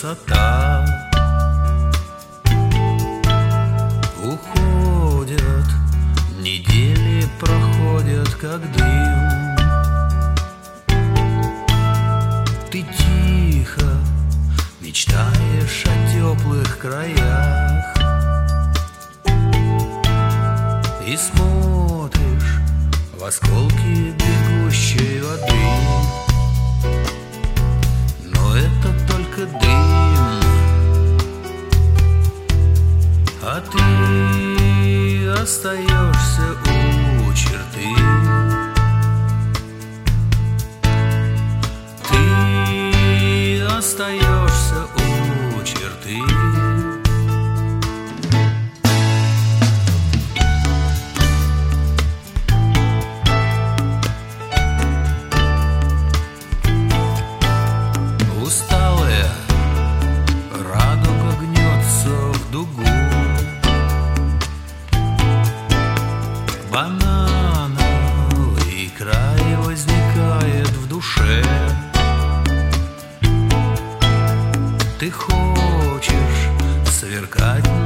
красота. Уходят, недели проходят, как дым. Ты тихо мечтаешь о теплых краях и смотришь в осколки бегущей воды. Но это только дым, а ты остаешься у черты. Ты остаешься у черты. Усталая радуга гнется в дугу. Банановый край возникает в душе. Ты хочешь сверкать